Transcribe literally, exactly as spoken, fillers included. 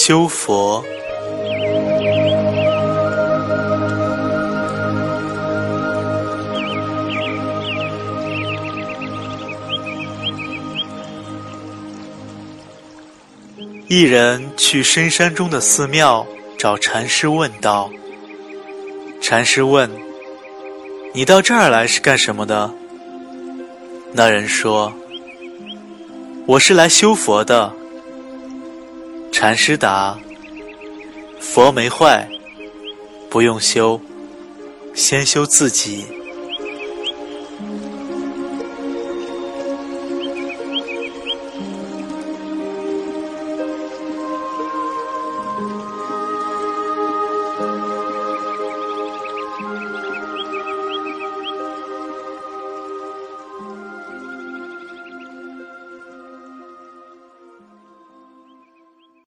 修佛。一人去深山中的寺庙找禅师问道。禅师问：你到这儿来是干什么的？那人说：我是来修佛的。禅师答：佛没坏，不用修，先修自己。